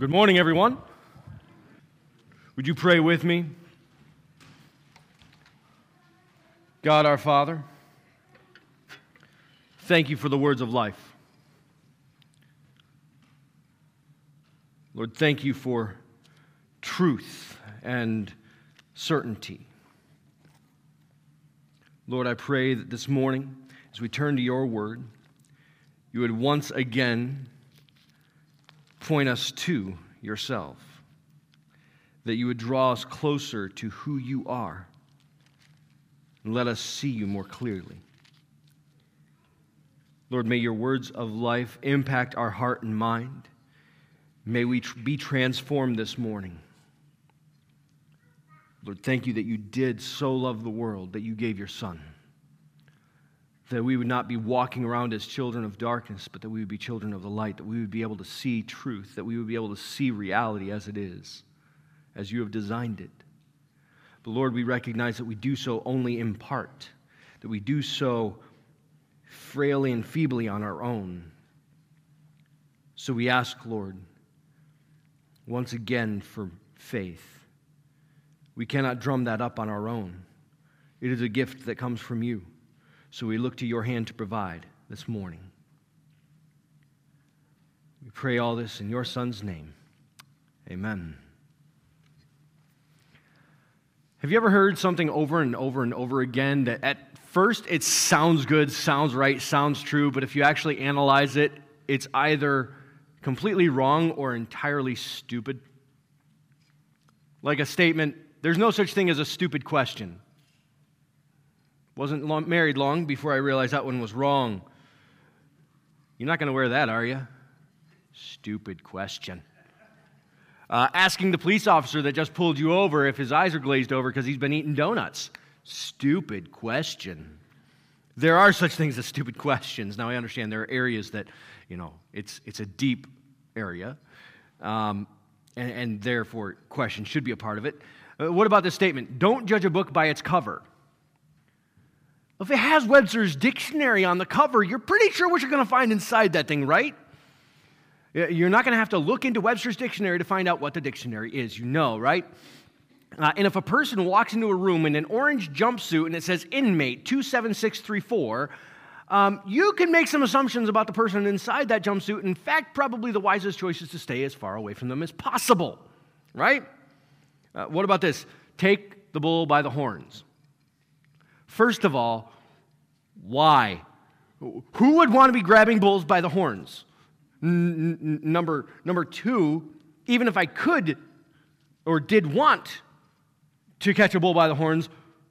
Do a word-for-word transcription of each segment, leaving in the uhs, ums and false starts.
Well, good morning, everyone. Would you pray with me? God, our Father, thank you for the words of life. Lord, thank you for truth and certainty. Lord, I pray that this morning, as we turn to your word, you would once again point us to yourself, that you would draw us closer to who you are, and let us see you more clearly. Lord, may your words of life impact our heart and mind. May we tr- be transformed this morning. Lord, thank you that you did so love the world that you gave your Son, that we would not be walking around as children of darkness, but that we would be children of the light, that we would be able to see truth, that we would be able to see reality as it is, as you have designed it. But Lord, we recognize that we do so only in part, that we do so frailly and feebly on our own. So we ask, Lord, once again for faith. We cannot drum that up on our own. It is a gift that comes from you. So we look to your hand to provide this morning. We pray all this in your Son's name. Amen. Have you ever heard something over and over and over again that at first it sounds good, sounds right, sounds true, but if you actually analyze it, it's either completely wrong or entirely stupid? Like a statement, there's no such thing as a stupid question. Wasn't long, married long before I realized that one was wrong. You're not going to wear that, are you? Stupid question. Uh, asking the police officer that just pulled you over if his eyes are glazed over because he's been eating donuts. Stupid question. There are such things as stupid questions. Now, I understand there are areas that, you know, it's it's a deep area, um, and, and therefore questions should be a part of it. Uh, what about this statement? Don't judge a book by its cover. If it has Webster's dictionary on the cover, you're pretty sure what you're going to find inside that thing, right? You're not going to have to look into Webster's dictionary to find out what the dictionary is. You know, right? Uh, and if a person walks into a room in an orange jumpsuit and it says inmate two seven six three four, um, you can make some assumptions about the person inside that jumpsuit. In fact, probably the wisest choice is to stay as far away from them as possible, right? Uh, what about this? Take the bull by the horns. First of all, why? Who would want to be grabbing bulls by the horns? N- n- number, number two, even if I could or did want to catch a bull by the horns,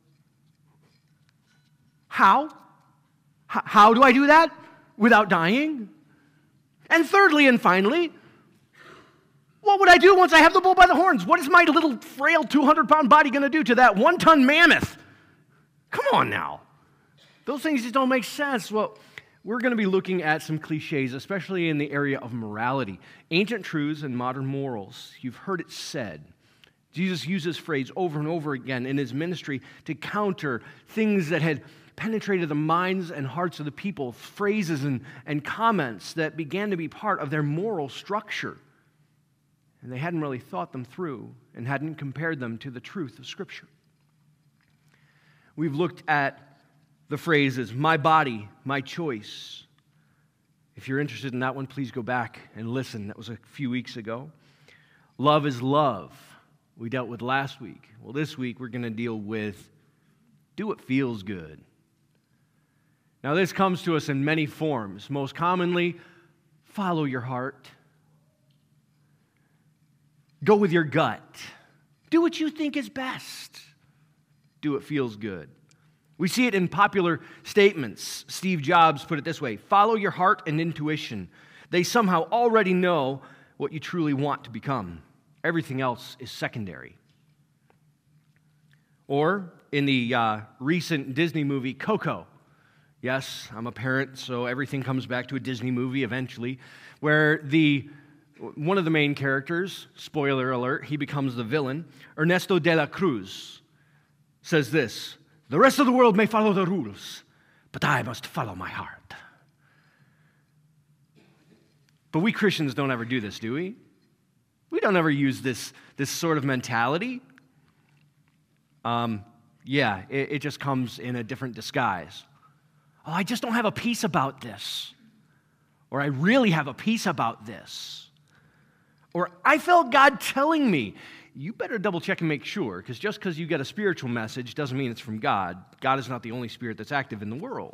how? H- how do I do that without dying? And thirdly and finally, what would I do once I have the bull by the horns? What is my little frail two hundred pound body going to do to that one-ton mammoth? Come on now. Those things just don't make sense. Well, we're going to be looking at some cliches, especially in the area of morality. Ancient truths and modern morals. You've heard it said. Jesus used this phrase over and over again in his ministry to counter things that had penetrated the minds and hearts of the people, phrases and, and comments that began to be part of their moral structure. And they hadn't really thought them through and hadn't compared them to the truth of Scripture. We've looked at the phrases, my body, my choice. If you're interested in that one, please go back and listen. That was a few weeks ago. Love is love. We dealt with last week. Well, this week we're going to deal with do what feels good. Now, this comes to us in many forms. Most commonly, follow your heart. Go with your gut. Do what you think is best. Do what feels good. We see it in popular statements. Steve Jobs put it this way: follow your heart and intuition. They somehow already know what you truly want to become. Everything else is secondary. Or in the uh, recent Disney movie, Coco. Yes, I'm a parent, so everything comes back to a Disney movie eventually, where the one of the main characters, spoiler alert, he becomes the villain, Ernesto de la Cruz, says this: the rest of the world may follow the rules, but I must follow my heart. But we Christians don't ever do this, do we? We don't ever use this, this sort of mentality. Um, yeah, it, it just comes in a different disguise. Oh, I just don't have a peace about this. Or I really have a peace about this. Or I felt God telling me. You better double check and make sure, because just because you get a spiritual message doesn't mean it's from God. God is not the only spirit that's active in the world.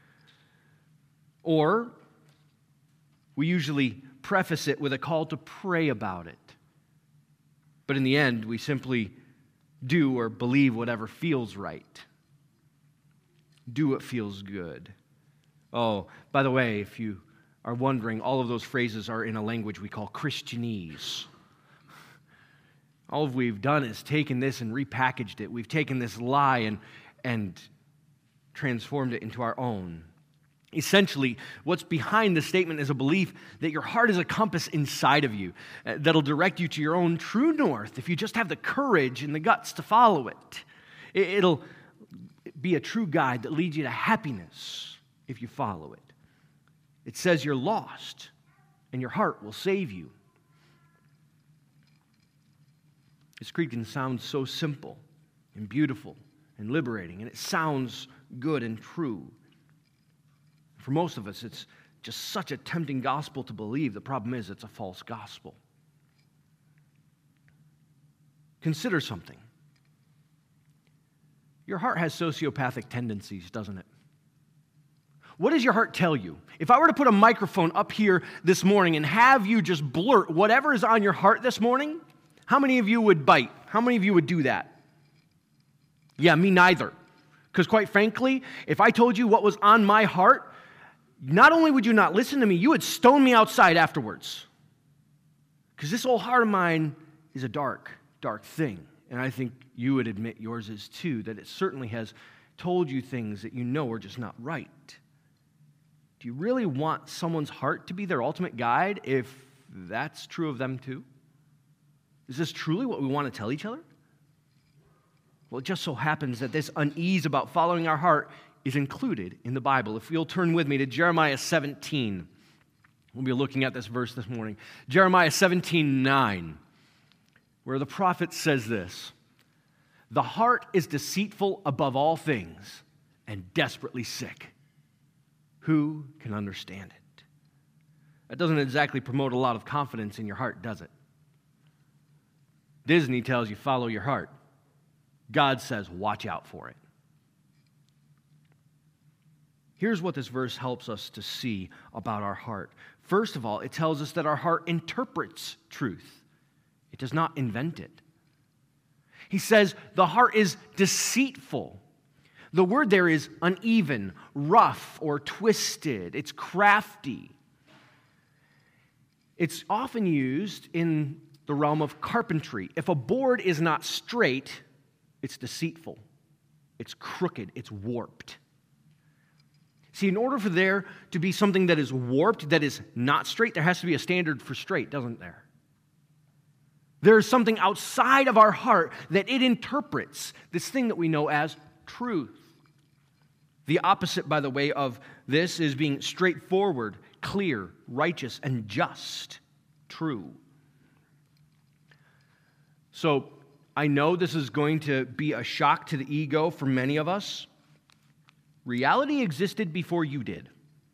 Or we usually preface it with a call to pray about it. But in the end, we simply do or believe whatever feels right. Do what feels good. Oh, by the way, if you are wondering, all of those phrases are in a language we call Christianese. All we've done is taken this and repackaged it. We've taken this lie and, and transformed it into our own. Essentially, what's behind the statement is a belief that your heart is a compass inside of you uh, that'll direct you to your own true north if you just have the courage and the guts to follow it. it. It'll be a true guide that leads you to happiness if you follow it. It says you're lost and your heart will save you. This creed can sound so simple and beautiful and liberating, and it sounds good and true. For most of us, it's just such a tempting gospel to believe. The problem is it's a false gospel. Consider something. Your heart has sociopathic tendencies, doesn't it? What does your heart tell you? If I were to put a microphone up here this morning and have you just blurt whatever is on your heart this morning, how many of you would bite? How many of you would do that? Yeah, me neither. Because quite frankly, if I told you what was on my heart, not only would you not listen to me, you would stone me outside afterwards. Because this old heart of mine is a dark, dark thing. And I think you would admit yours is too, that it certainly has told you things that you know are just not right. Do you really want someone's heart to be their ultimate guide if that's true of them too? Is this truly what we want to tell each other? Well, it just so happens that this unease about following our heart is included in the Bible. If you'll turn with me to Jeremiah seventeen, we'll be looking at this verse this morning. Jeremiah seventeen nine, where the prophet says this: "The heart is deceitful above all things and desperately sick. Who can understand it?" That doesn't exactly promote a lot of confidence in your heart, does it? Disney tells you follow your heart. God says watch out for it. Here's what this verse helps us to see about our heart. First of all, it tells us that our heart interprets truth. It does not invent it. He says the heart is deceitful. The word there is uneven, rough, or twisted. It's crafty. It's often used in the realm of carpentry. If a board is not straight, it's deceitful. It's crooked. It's warped. See, in order for there to be something that is warped, that is not straight, there has to be a standard for straight, doesn't there? There is something outside of our heart that it interprets this thing that we know as truth. The opposite, by the way, of this is being straightforward, clear, righteous, and just. True. So, I know this is going to be a shock to the ego for many of us. Reality existed before you did.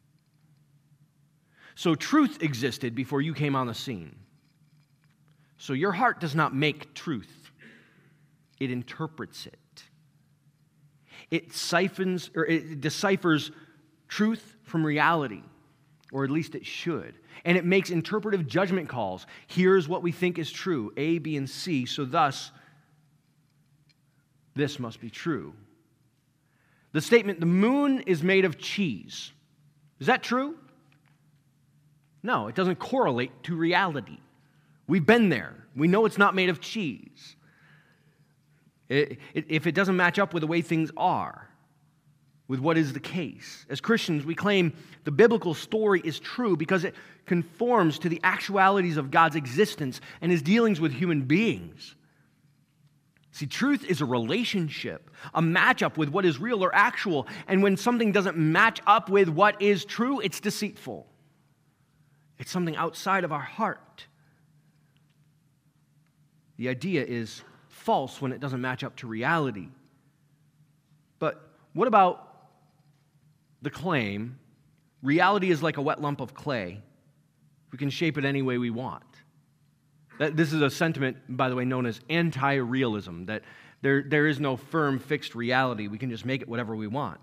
So truth existed before you came on the scene. So your heart does not make truth. It interprets it. It siphons or it deciphers truth from reality, or at least it should. And it makes interpretive judgment calls. Here's what we think is true, A, B, and C, so thus this must be true. The statement, the moon is made of cheese. Is that true? No, it doesn't correlate to reality. We've been there. We know it's not made of cheese. It, it, if it doesn't match up with the way things are, with what is the case. As Christians, we claim the biblical story is true because it conforms to the actualities of God's existence and his dealings with human beings. See, truth is a relationship, a matchup with what is real or actual. And when something doesn't match up with what is true, it's deceitful. It's something outside of our heart. The idea is false when it doesn't match up to reality. But what about the claim, reality is like a wet lump of clay. We can shape it any way we want. That, this is a sentiment, by the way, known as anti-realism, that there, there is no firm, fixed reality. We can just make it whatever we want.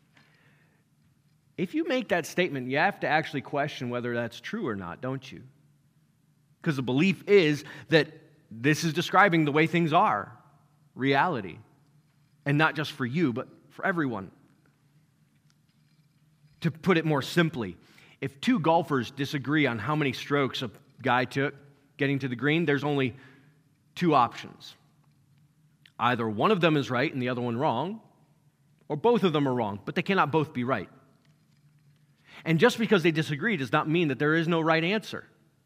If you make that statement, you have to actually question whether that's true or not, don't you? Because the belief is that this is describing the way things are, reality, and not just for you, but for everyone. To put it more simply, if two golfers disagree on how many strokes a guy took getting to the green, there's only two options. Either one of them is right and the other one wrong, or both of them are wrong, but they cannot both be right. And just because they disagree does not mean that there is no right answer.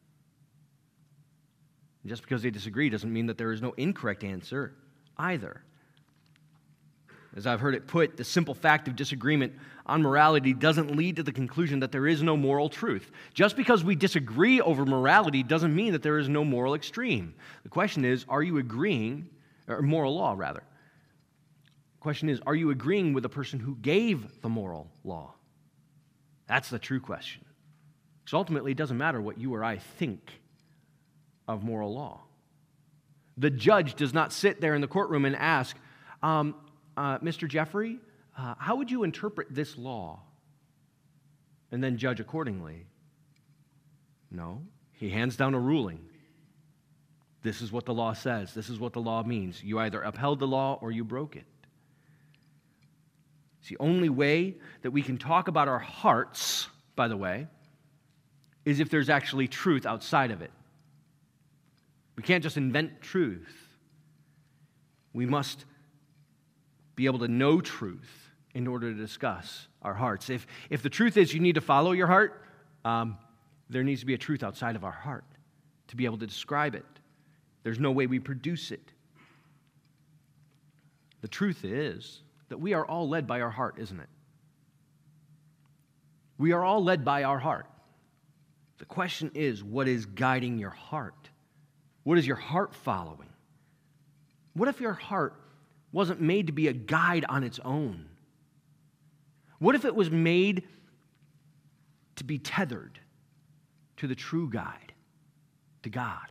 Just because they disagree doesn't mean that there is no incorrect answer either. As I've heard it put, the simple fact of disagreement on morality doesn't lead to the conclusion that there is no moral truth. Just because we disagree over morality doesn't mean that there is no moral extreme. The question is, are you agreeing, or moral law rather? The question is, are you agreeing with the person who gave the moral law? That's the true question. Because ultimately, it doesn't matter what you or I think of moral law. The judge does not sit there in the courtroom and ask, um, uh, Mister Jeffrey, uh, how would you interpret this law? And then judge accordingly. No, he hands down a ruling. This is what the law says. This is what the law means. You either upheld the law or you broke it. It's the only way that we can talk about our hearts, by the way, is if there's actually truth outside of it. We can't just invent truth. We must be able to know truth in order to discuss our hearts. If, if the truth is you need to follow your heart, um, there needs to be a truth outside of our heart to be able to describe it. There's no way we produce it. The truth is that we are all led by our heart, isn't it? We are all led by our heart. The question is, what is guiding your heart? What is your heart following? What if your heart wasn't made to be a guide on its own? What if it was made to be tethered to the true guide, to God?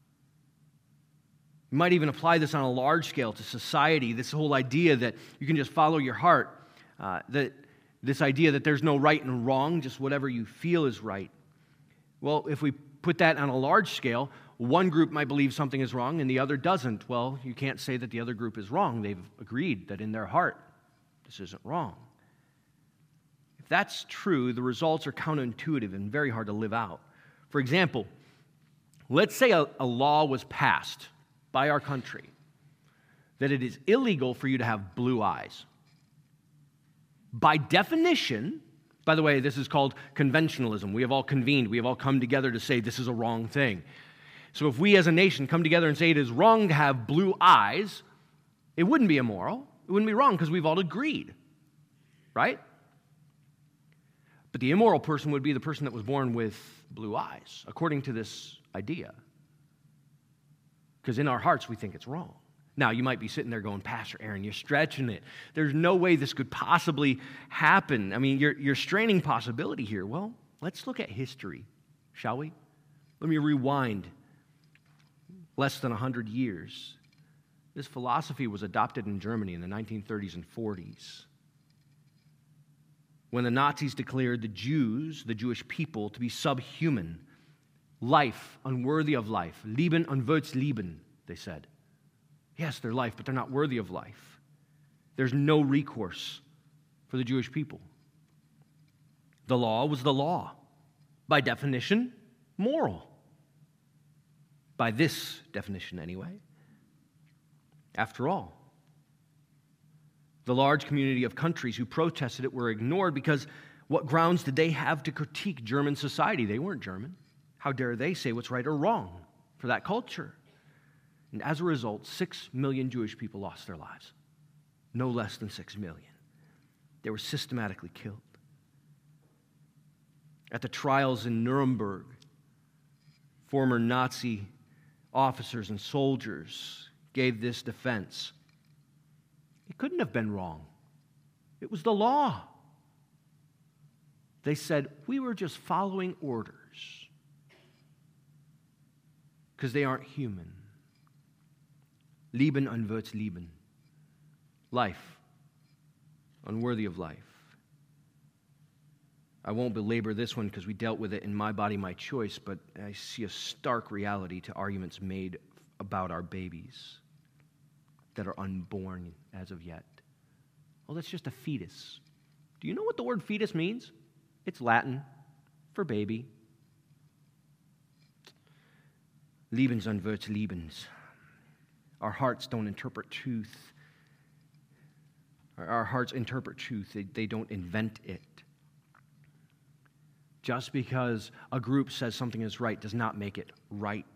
You might even apply this on a large scale to society, this whole idea that you can just follow your heart, uh, that this idea that there's no right and wrong, just whatever you feel is right. Well, if we put that on a large scale, one group might believe something is wrong and the other doesn't. Well, you can't say that the other group is wrong. They've agreed that in their heart, this isn't wrong. If that's true, the results are counterintuitive and very hard to live out. For example, let's say a, a law was passed by our country that it is illegal for you to have blue eyes. By definition, by the way, this is called conventionalism. We have all convened. We have all come together to say this is a wrong thing. So if we as a nation come together and say it is wrong to have blue eyes, it wouldn't be immoral. It wouldn't be wrong because we've all agreed, right? But the immoral person would be the person that was born with blue eyes, according to this idea. Because in our hearts, we think it's wrong. Now, you might be sitting there going, Pastor Aaron, you're stretching it. There's no way this could possibly happen. I mean, you're, you're straining possibility here. Well, let's look at history, shall we? Let me rewind less than one hundred years. This philosophy was adopted in Germany in the nineteen thirties and forties. When the Nazis declared the Jews, the Jewish people, to be subhuman, life unworthy of life, Leben unwürdig Leben, they said. Yes, they're life, but they're not worthy of life. There's no recourse for the Jewish people. The law was the law. By definition, moral. By this definition, anyway. After all, the large community of countries who protested it were ignored because what grounds did they have to critique German society? They weren't German. How dare they say what's right or wrong for that culture? And as a result, six million Jewish people lost their lives. No less than six million. They were systematically killed. At the trials in Nuremberg, former Nazi officers and soldiers gave this defense. It couldn't have been wrong. It was the law. They said, we were just following orders because they aren't human. Leben unwürdig leben. Life, unworthy of life. I won't belabor this one because we dealt with it in My Body, My Choice, but I see a stark reality to arguments made about our babies that are unborn as of yet. Well, that's just a fetus. Do you know what the word fetus means? It's Latin for baby. Lebens unwürdig lebens. Our hearts don't interpret truth. Our hearts interpret truth. They, they don't invent it. Just because a group says something is right does not make it right.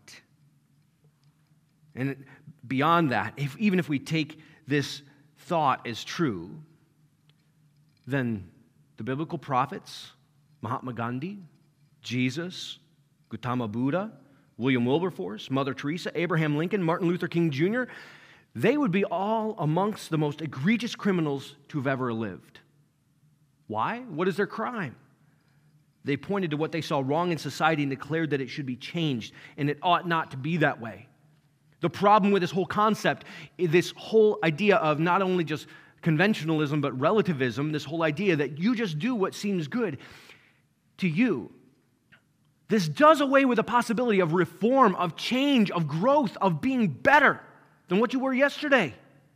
And beyond that, if, even if we take this thought as true, then the biblical prophets, Mahatma Gandhi, Jesus, Gautama Buddha, William Wilberforce, Mother Teresa, Abraham Lincoln, Martin Luther King Junior, they would be all amongst the most egregious criminals to have ever lived. Why? What is their crime? They pointed to what they saw wrong in society and declared that it should be changed, and it ought not to be that way. The problem with this whole concept, this whole idea of not only just conventionalism but relativism, this whole idea that you just do what seems good to you, this does away with the possibility of reform, of change, of growth, of being better than what you were yesterday.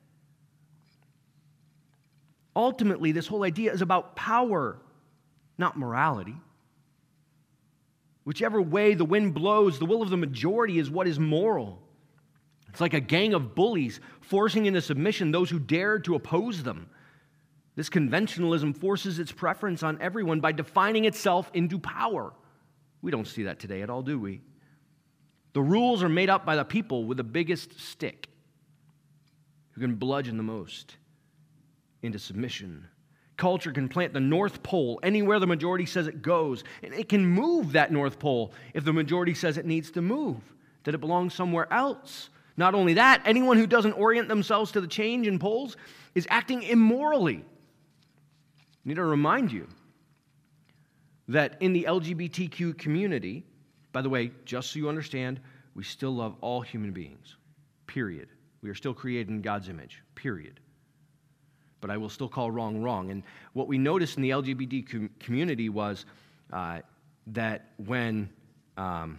Ultimately, this whole idea is about power, not morality. Whichever way the wind blows, the will of the majority is what is moral. It's like a gang of bullies forcing into submission those who dare to oppose them. This conventionalism forces its preference on everyone by defining itself into power. We don't see that today at all, do we? The rules are made up by the people with the biggest stick, who can bludgeon the most into submission. Culture can plant the North Pole anywhere the majority says it goes, and it can move that North Pole if the majority says it needs to move, that it belongs somewhere else. Not only that, anyone who doesn't orient themselves to the change in polls is acting immorally. I need to remind you that in the L G B T Q community, by the way, just so you understand, we still love all human beings, period. We are still created in God's image, period. But I will still call wrong wrong. And what we noticed in the L G B T com- community was uh, that when, um,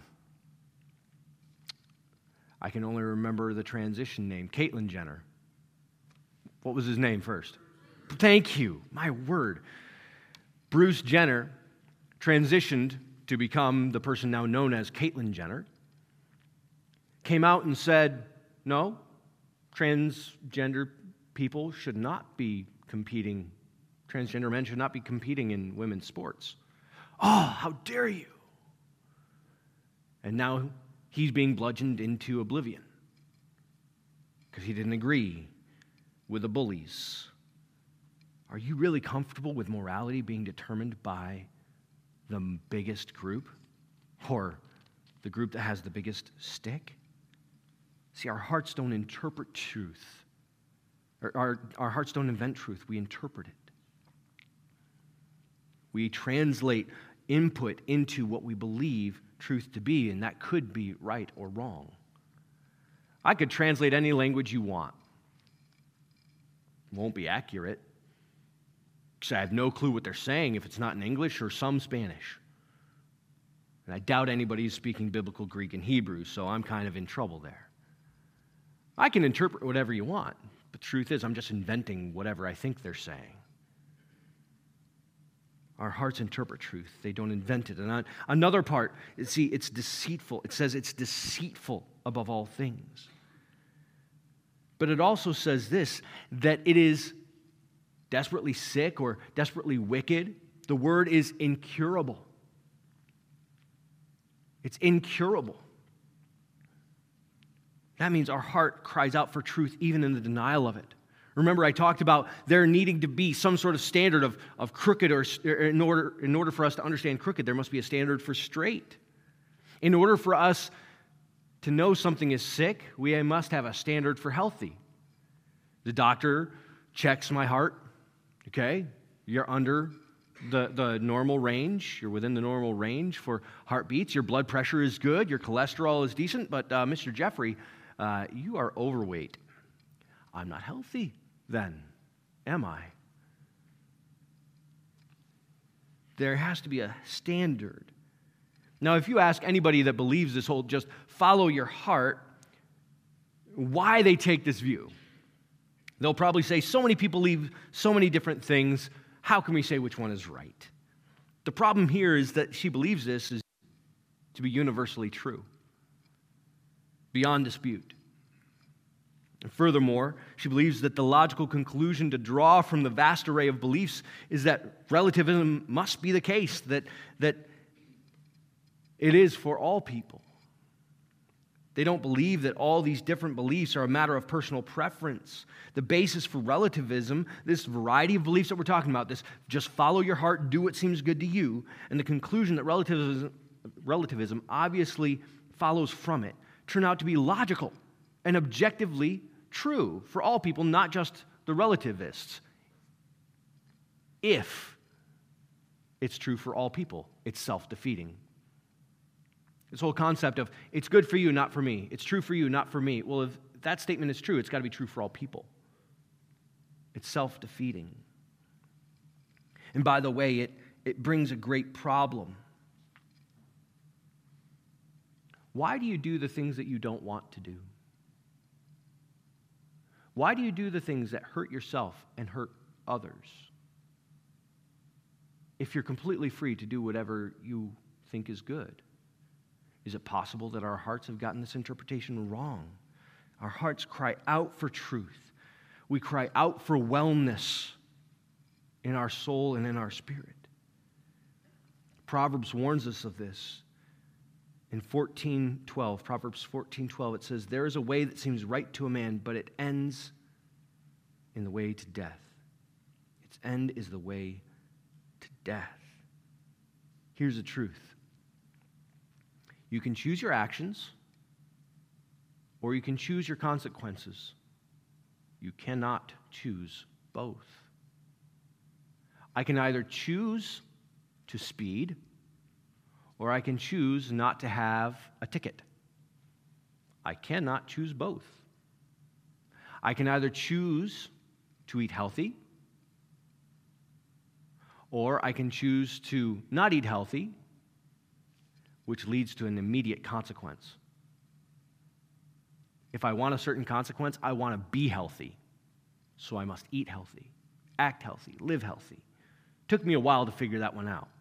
I can only remember the transition name, Caitlyn Jenner. What was his name first? Thank you, my word. Bruce Jenner transitioned to become the person now known as Caitlyn Jenner, came out and said, no, transgender people should not be competing, transgender men should not be competing in women's sports. Oh, how dare you? And now he's being bludgeoned into oblivion because he didn't agree with the bullies. Are you really comfortable with morality being determined by the biggest group or the group that has the biggest stick? See, our hearts don't interpret truth. Our, our, our hearts don't invent truth. We interpret it. We translate input into what we believe truth to be, and that could be right or wrong. I could translate any language you want. It won't be accurate. I have no clue what they're saying if it's not in English or some Spanish. And I doubt anybody's speaking biblical Greek and Hebrew, so I'm kind of in trouble there. I can interpret whatever you want, but the truth is I'm just inventing whatever I think they're saying. Our hearts interpret truth. They don't invent it. And another part, see, it's deceitful. It says it's deceitful above all things. But it also says this, that it is desperately sick or desperately wicked. The word is incurable. It's incurable. That means our heart cries out for truth even in the denial of it. Remember, I talked about there needing to be some sort of standard of, of crooked, or in order, in order for us to understand crooked, there must be a standard for straight. In order for us to know something is sick, we must have a standard for healthy. The doctor checks my heart, okay? You're under the, the normal range. You're within the normal range for heartbeats. Your blood pressure is good. Your cholesterol is decent. But uh, Mister Jeffrey, uh, you are overweight. I'm not healthy then, am I? There has to be a standard. Now, if you ask anybody that believes this whole just follow your heart, why they take this view, they'll probably say, so many people believe so many different things. How can we say which one is right? The problem here is that she believes this is to be universally true, beyond dispute. And furthermore, she believes that the logical conclusion to draw from the vast array of beliefs is that relativism must be the case, that, that it is for all people. They don't believe that all these different beliefs are a matter of personal preference. The basis for relativism, this variety of beliefs that we're talking about, this just follow your heart, do what seems good to you, and the conclusion that relativism, relativism obviously follows from it, turn out to be logical and objectively true for all people, not just the relativists. If it's true for all people, it's self-defeating. This whole concept of, it's good for you, not for me. It's true for you, not for me. Well, if that statement is true, it's got to be true for all people. It's self-defeating. And by the way, it, it brings a great problem. Why do you do the things that you don't want to do? Why do you do the things that hurt yourself and hurt others? If you're completely free to do whatever you think is good. Is it possible that our hearts have gotten this interpretation wrong? Our hearts cry out for truth. We cry out for wellness in our soul and in our spirit. Proverbs warns us of this. In fourteen twelve, Proverbs fourteen twelve, it says, there is a way that seems right to a man, but it ends in the way to death. Its end is the way to death. Here's the truth. You can choose your actions, or you can choose your consequences. You cannot choose both. I can either choose to speed, or I can choose not to have a ticket. I cannot choose both. I can either choose to eat healthy, or I can choose to not eat healthy, which leads to an immediate consequence. If I want a certain consequence, I want to be healthy, so I must eat healthy, act healthy, live healthy. Took me a while to figure that one out.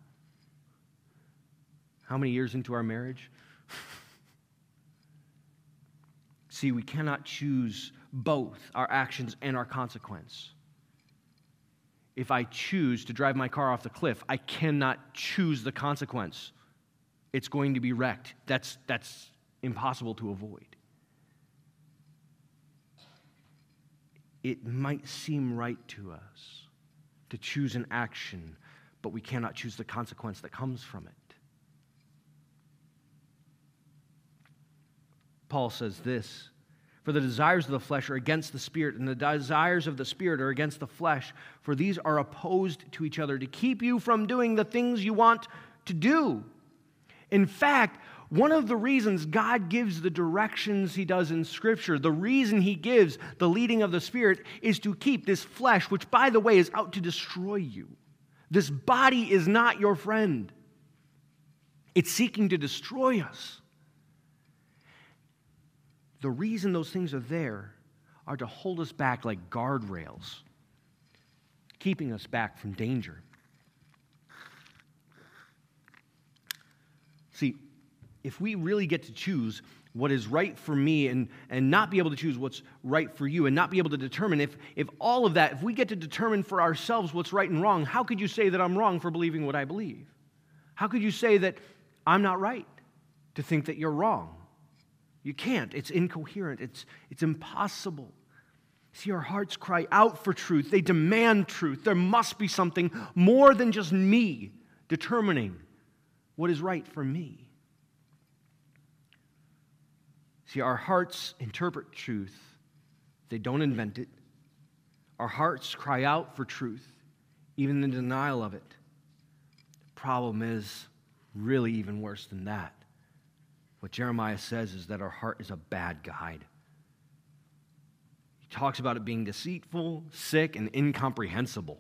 How many years into our marriage? See, we cannot choose both our actions and our consequence. If I choose to drive my car off the cliff, I cannot choose the consequence. It's going to be wrecked. That's, that's impossible to avoid. It might seem right to us to choose an action, but we cannot choose the consequence that comes from it. Paul says this, for the desires of the flesh are against the Spirit, and the desires of the Spirit are against the flesh, for these are opposed to each other to keep you from doing the things you want to do. In fact, one of the reasons God gives the directions he does in Scripture, the reason he gives the leading of the Spirit is to keep this flesh, which, by the way, is out to destroy you. This body is not your friend. It's seeking to destroy us. The reason those things are there are to hold us back like guardrails, keeping us back from danger. See, if we really get to choose what is right for me and, and not be able to choose what's right for you and not be able to determine if, if all of that, if we get to determine for ourselves what's right and wrong, how could you say that I'm wrong for believing what I believe? How could you say that I'm not right to think that you're wrong? You can't. It's incoherent. It's, it's impossible. See, our hearts cry out for truth. They demand truth. There must be something more than just me determining what is right for me. See, our hearts interpret truth. They don't invent it. Our hearts cry out for truth, even in denial of it. The problem is really even worse than that. What Jeremiah says is that our heart is a bad guide. He talks about it being deceitful, sick, and incomprehensible.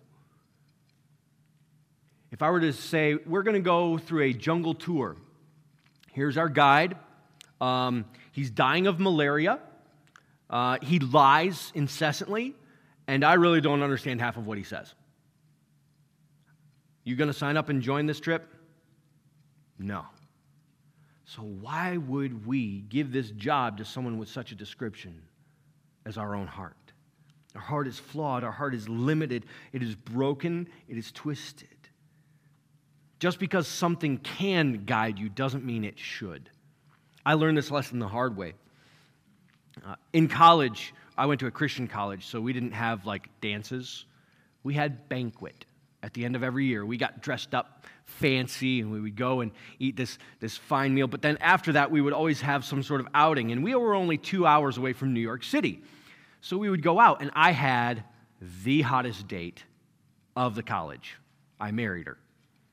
If I were to say, we're going to go through a jungle tour. Here's our guide. Um, he's dying of malaria. Uh, he lies incessantly, and I really don't understand half of what he says. You going to sign up and join this trip? No. So why would we give this job to someone with such a description as our own heart? Our heart is flawed. Our heart is limited. It is broken. It is twisted. Just because something can guide you doesn't mean it should. I learned this lesson the hard way. Uh, in college, I went to a Christian college, so we didn't have, like, dances. We had banquet at the end of every year. We got dressed up fancy, and we would go and eat this, this fine meal. But then after that, we would always have some sort of outing, and we were only two hours away from New York City. So we would go out, and I had the hottest date of the college. I married her.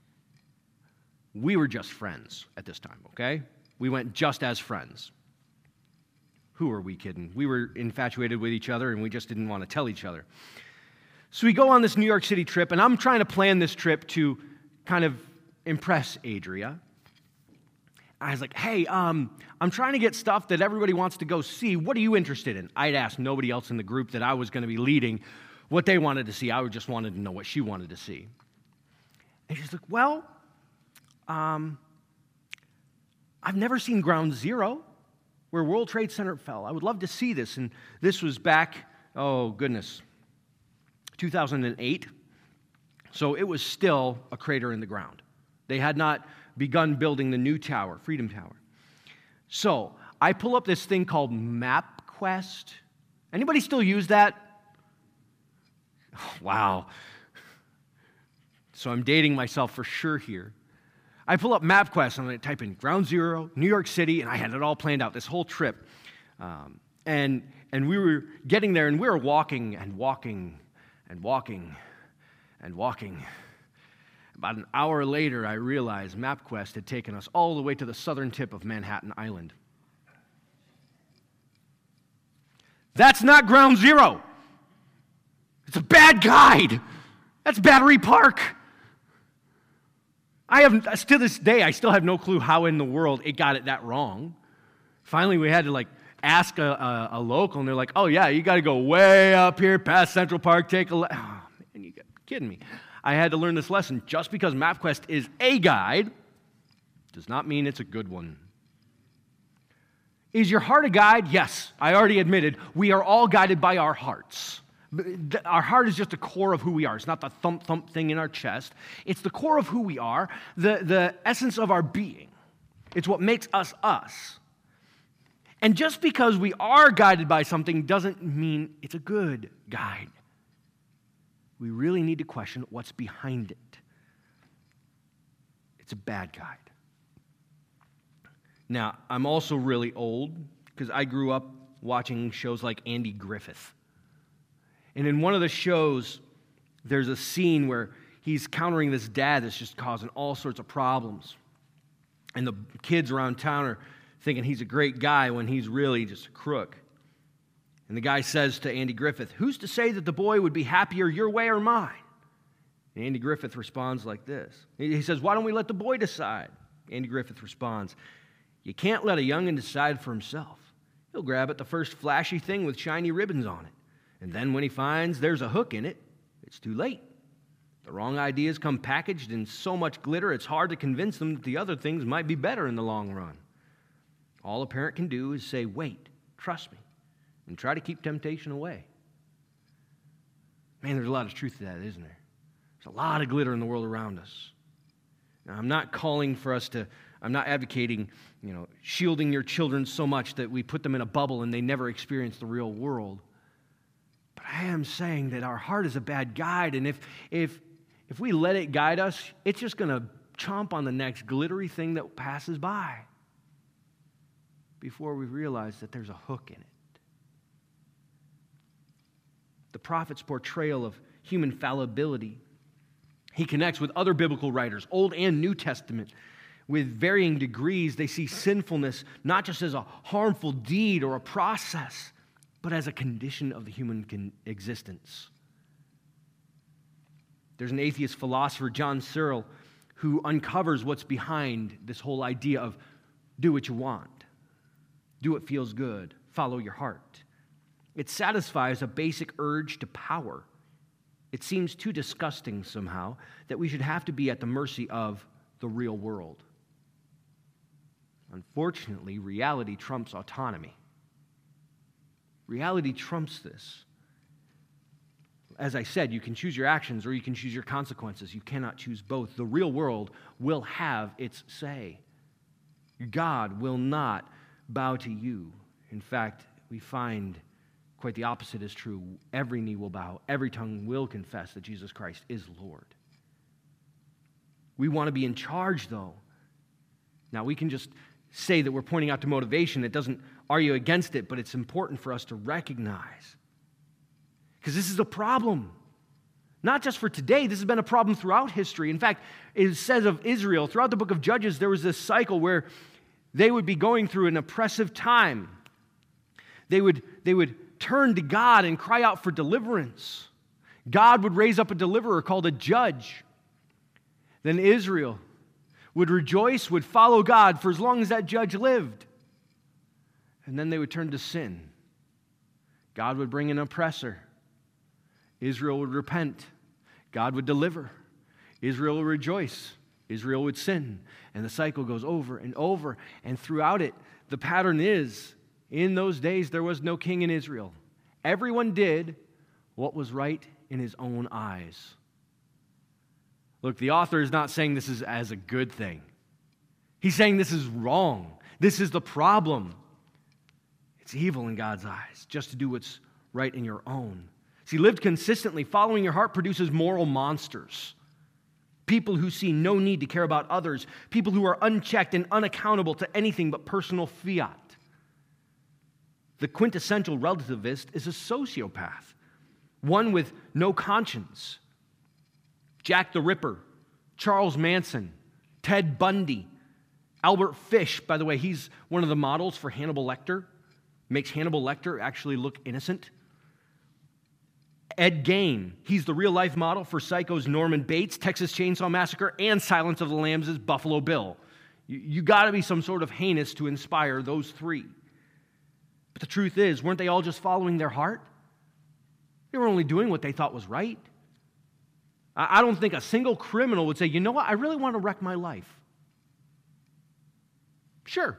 We were just friends at this time, okay? We went just as friends. Who are we kidding? We were infatuated with each other, and we just didn't want to tell each other. So we go on this New York City trip, and I'm trying to plan this trip to kind of impress Adria. I was like, hey, um, I'm trying to get stuff that everybody wants to go see. What are you interested in? I'd asked nobody else in the group that I was going to be leading what they wanted to see. I just wanted to know what she wanted to see. And she's like, well, um, I've never seen Ground Zero, where World Trade Center fell. I would love to see this. And this was back, oh, goodness, two thousand eight. So it was still a crater in the ground. They had not begun building the new tower, Freedom Tower. So I pull up this thing called MapQuest. Anybody still use that? Oh, wow. So I'm dating myself for sure here. I pull up MapQuest and I type in Ground Zero, New York City, and I had it all planned out, this whole trip. Um, and, and we were getting there, and we were walking and walking and walking and walking. About an hour later, I realized MapQuest had taken us all the way to the southern tip of Manhattan Island. That's not Ground Zero. It's a bad guide. That's Battery Park. I have, to this day, I still have no clue how in the world it got it that wrong. Finally, we had to, like, ask a, a, a local, and they're like, oh, yeah, you got to go way up here past Central Park, take a left. Oh, man, you got kidding me. I had to learn this lesson. Just because MapQuest is a guide does not mean it's a good one. Is your heart a guide? Yes, I already admitted. We are all guided by our hearts. Our heart is just the core of who we are. It's not the thump-thump thing in our chest. It's the core of who we are, the, the essence of our being. It's what makes us us. And just because we are guided by something doesn't mean it's a good guide. We really need to question what's behind it. It's a bad guide. Now, I'm also really old because I grew up watching shows like Andy Griffith. And in one of the shows, there's a scene where he's countering this dad that's just causing all sorts of problems. And the kids around town are thinking he's a great guy when he's really just a crook. And the guy says to Andy Griffith, who's to say that the boy would be happier your way or mine? And Andy Griffith responds like this. He says, why don't we let the boy decide? Andy Griffith responds, you can't let a young'un decide for himself. He'll grab at the first flashy thing with shiny ribbons on it. And then when he finds there's a hook in it, it's too late. The wrong ideas come packaged in so much glitter, it's hard to convince them that the other things might be better in the long run. All a parent can do is say, wait, trust me, and try to keep temptation away. Man, there's a lot of truth to that, isn't there? There's a lot of glitter in the world around us. Now, I'm not calling for us to, I'm not advocating, you know, shielding your children so much that we put them in a bubble and they never experience the real world. But I am saying that our heart is a bad guide, and if if if we let it guide us, it's just going to chomp on the next glittery thing that passes by. before we realize that there's a hook in it. The prophet's portrayal of human fallibility, he connects with other biblical writers, Old and New Testament. With varying degrees, they see sinfulness not just as a harmful deed or a process, but as a condition of the human con- existence. There's an atheist philosopher, John Searle, who uncovers what's behind this whole idea of do what you want, do what feels good, follow your heart. It satisfies a basic urge to power. It seems too disgusting somehow that we should have to be at the mercy of the real world. Unfortunately, reality trumps autonomy. Reality trumps this. As I said, you can choose your actions or you can choose your consequences. You cannot choose both. The real world will have its say. God will not bow to you. In fact, we find quite the opposite is true. Every knee will bow. Every tongue will confess that Jesus Christ is Lord. We want to be in charge, though. Now, we can just say that we're pointing out to motivation. It doesn't argue against it, but it's important for us to recognize. Because this is a problem. Not just for today, this has been a problem throughout history. In fact, it says of Israel, throughout the book of Judges, there was this cycle where they would be going through an oppressive time. They would, they would turn to God and cry out for deliverance. God would raise up a deliverer called a judge. Then Israel would rejoice, would follow God for as long as that judge lived. And then they would turn to sin. God would bring an oppressor. Israel would repent. God would deliver. Israel would rejoice. Israel would sin. And the cycle goes over and over. And throughout it, the pattern is, in those days, there was no king in Israel. Everyone did what was right in his own eyes. Look, the author is not saying this is as a good thing. He's saying this is wrong. This is the problem. It's evil in God's eyes, just to do what's right in your own. See, lived consistently, following your heart produces moral monsters. People who see no need to care about others. People who are unchecked and unaccountable to anything but personal fiat. The quintessential relativist is a sociopath, one with no conscience. Jack the Ripper, Charles Manson, Ted Bundy, Albert Fish, by the way, he's one of the models for Hannibal Lecter, makes Hannibal Lecter actually look innocent. Ed Gein, he's the real-life model for Psycho's Norman Bates, Texas Chainsaw Massacre, and Silence of the Lambs' Buffalo Bill. You, you got to be some sort of heinous to inspire those three. But the truth is, weren't they all just following their heart? They were only doing what they thought was right. I don't think a single criminal would say, you know what, I really want to wreck my life. Sure.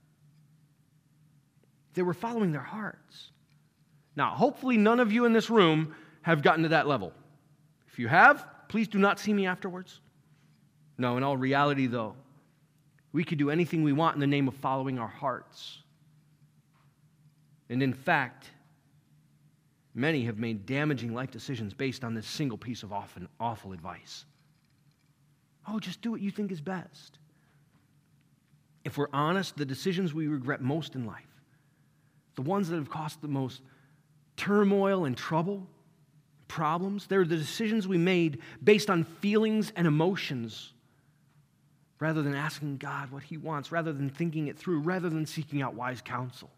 They were following their hearts. Now, hopefully none of you in this room have gotten to that level. If you have, please do not see me afterwards. No, in all reality, though, we could do anything we want in the name of following our hearts. And in fact, many have made damaging life decisions based on this single piece of often awful advice. Oh, just do what you think is best. If we're honest, the decisions we regret most in life, the ones that have caused the most turmoil and trouble, problems, they're the decisions we made based on feelings and emotions rather than asking God what He wants, rather than thinking it through, rather than seeking out wise counsel.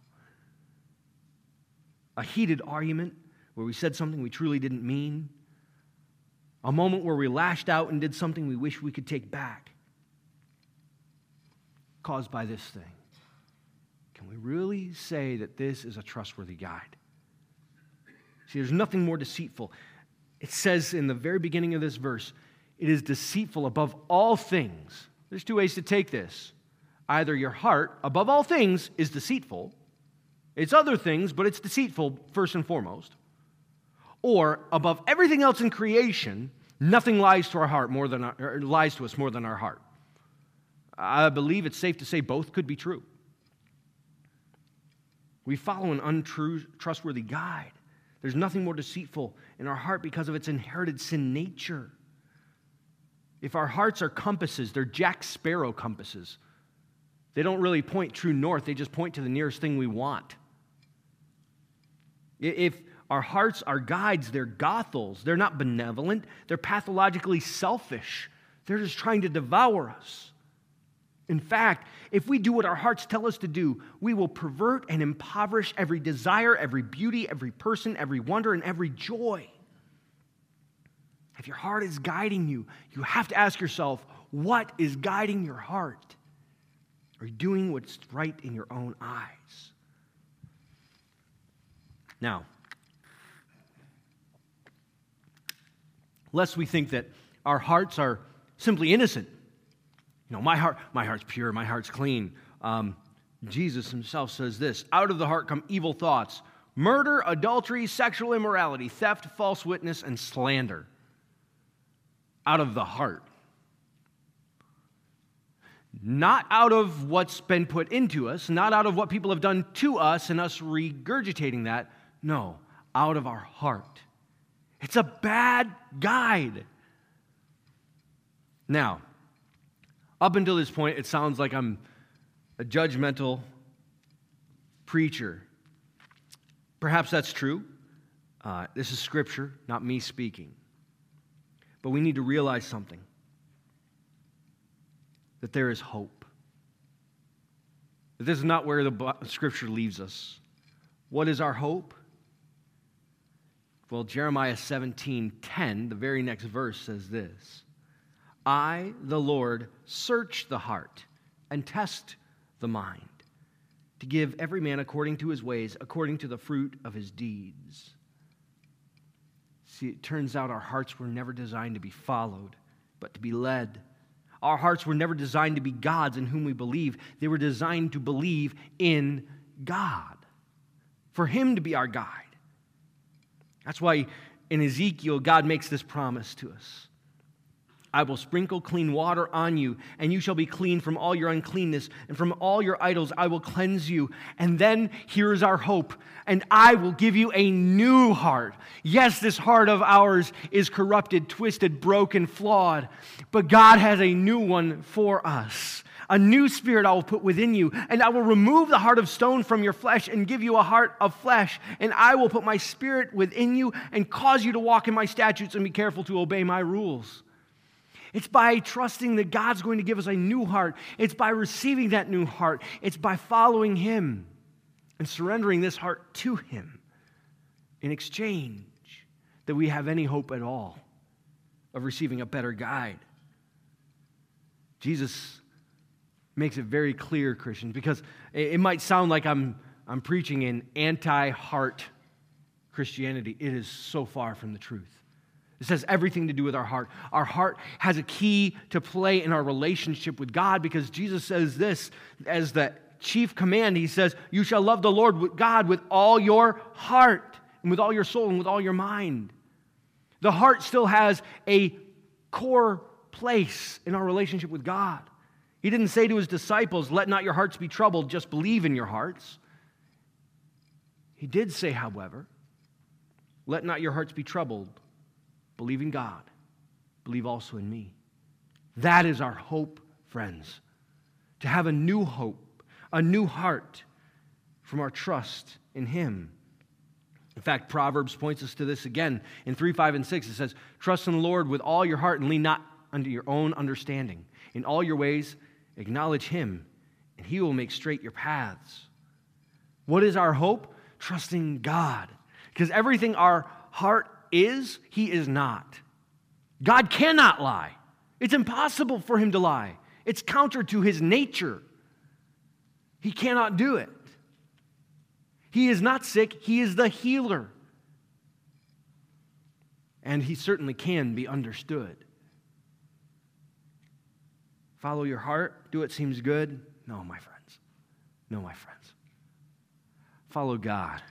A heated argument where we said something we truly didn't mean. A moment where we lashed out and did something we wish we could take back. Caused by this thing. Can we really say that this is a trustworthy guide? See, there's nothing more deceitful. It says in the very beginning of this verse, it is deceitful above all things. There's two ways to take this. Either your heart, above all things, is deceitful. It's other things, but it's deceitful first and foremost. Or above everything else in creation, nothing lies to our heart more than our, or lies to us more than our heart. I believe it's safe to say both could be true. We follow an untrue, trustworthy guide. There's nothing more deceitful in our heart because of its inherited sin nature. If our hearts are compasses, they're Jack Sparrow compasses. They don't really point true north. They just point to the nearest thing we want. If our hearts are guides, they're gothels. They're not benevolent. They're pathologically selfish. They're just trying to devour us. In fact, if we do what our hearts tell us to do, we will pervert and impoverish every desire, every beauty, every person, every wonder, and every joy. If your heart is guiding you, you have to ask yourself, what is guiding your heart? Are you doing what's right in your own eyes? Now, lest we think that our hearts are simply innocent. You know, my heart, my heart's pure, my heart's clean. Um, Jesus himself says this, out of the heart come evil thoughts, murder, adultery, sexual immorality, theft, false witness, and slander. Out of the heart. Not out of what's been put into us, not out of what people have done to us and us regurgitating that. No, out of our heart. It's a bad guide. Now, up until this point, it sounds like I'm a judgmental preacher. Perhaps that's true. Uh, this is Scripture, not me speaking. But we need to realize something. That there is hope. That this is not where the Scripture leaves us. What is our hope? Well, Jeremiah seventeen ten, the very next verse says this. I, the Lord, search the heart and test the mind, to give every man according to his ways, according to the fruit of his deeds. See, it turns out our hearts were never designed to be followed, but to be led. Our hearts were never designed to be gods in whom we believe. They were designed to believe in God, for Him to be our guide. That's why in Ezekiel, God makes this promise to us. I will sprinkle clean water on you, and you shall be clean from all your uncleanness, and from all your idols I will cleanse you. And then here is our hope, and I will give you a new heart. Yes, this heart of ours is corrupted, twisted, broken, flawed, but God has a new one for us. A new spirit I will put within you, and I will remove the heart of stone from your flesh and give you a heart of flesh, and I will put my spirit within you and cause you to walk in my statutes and be careful to obey my rules. It's by trusting that God's going to give us a new heart. It's by receiving that new heart. It's by following Him and surrendering this heart to Him in exchange that we have any hope at all of receiving a better guide. Jesus makes it very clear, Christians, because it might sound like I'm, I'm preaching an anti-heart Christianity. It is so far from the truth. It has everything to do with our heart. Our heart has a key to play in our relationship with God because Jesus says this as the chief command. He says, you shall love the Lord God with all your heart and with all your soul and with all your mind. The heart still has a core place in our relationship with God. He didn't say to His disciples, let not your hearts be troubled, just believe in your hearts. He did say, however, let not your hearts be troubled. Believe in God. Believe also in me. That is our hope, friends. To have a new hope, a new heart from our trust in Him. In fact, Proverbs points us to this again. In three, five, and six, it says, trust in the Lord with all your heart and lean not unto your own understanding. In all your ways, acknowledge Him, and He will make straight your paths. What is our hope? Trusting God. Because everything our heart is, He is not. God cannot lie. It's impossible for Him to lie. It's counter to His nature. He cannot do it. He is not sick. He is the healer. And He certainly can be understood. Follow your heart. Do what seems good. No, my friends. No, my friends. Follow God.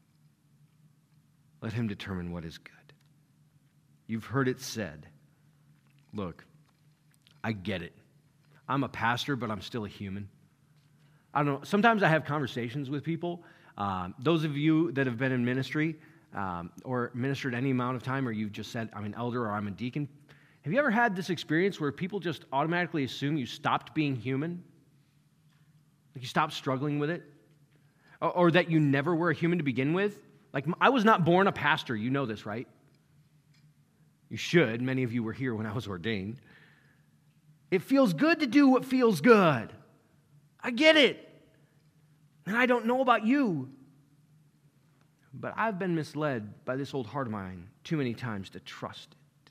Let Him determine what is good. You've heard it said. Look, I get it. I'm a pastor, but I'm still a human. I don't know. Sometimes I have conversations with people. Um, those of you that have been in ministry um, or ministered any amount of time, or you've just said, I'm an elder or I'm a deacon. Have you ever had this experience where people just automatically assume you stopped being human? Like you stop struggling with it? Or, or that you never were a human to begin with? Like, I was not born a pastor. You know this, right? You should. Many of you were here when I was ordained. It feels good to do what feels good. I get it. And I don't know about you. But I've been misled by this old heart of mine too many times to trust it.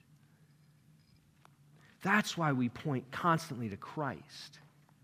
That's why we point constantly to Christ.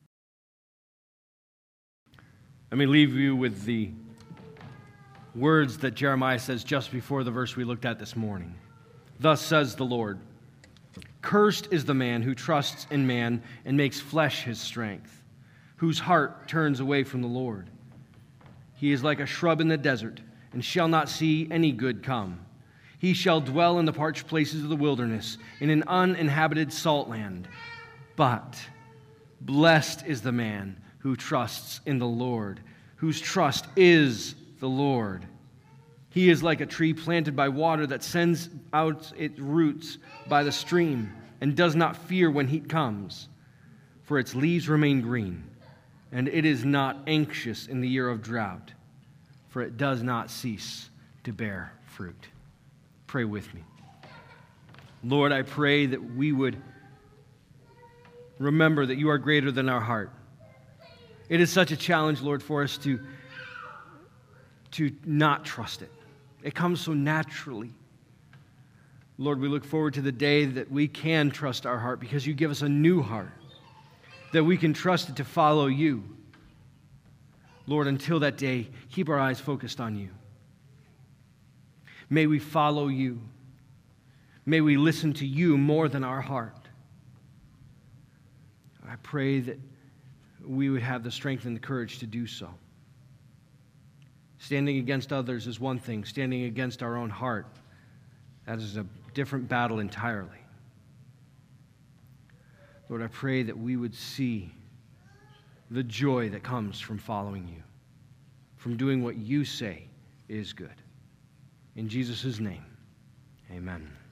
Let me leave you with the words that Jeremiah says just before the verse we looked at this morning. Thus says the Lord, cursed is the man who trusts in man and makes flesh his strength, whose heart turns away from the Lord. He is like a shrub in the desert, and shall not see any good come. He shall dwell in the parched places of the wilderness, in an uninhabited salt land. But blessed is the man who trusts in the Lord, whose trust is the Lord. He is like a tree planted by water that sends out its roots by the stream, and does not fear when heat comes, for its leaves remain green, and it is not anxious in the year of drought, for it does not cease to bear fruit. Pray with me. Lord, I pray that we would remember that you are greater than our heart. It is such a challenge, Lord, for us to, to not trust it. It comes so naturally. Lord, we look forward to the day that we can trust our heart because you give us a new heart, that we can trust it to follow you. Lord, until that day, keep our eyes focused on you. May we follow you. May we listen to you more than our heart. I pray that we would have the strength and the courage to do so. Standing against others is one thing. Standing against our own heart, that is a different battle entirely. Lord, I pray that we would see the joy that comes from following you, from doing what you say is good. In Jesus' name, amen.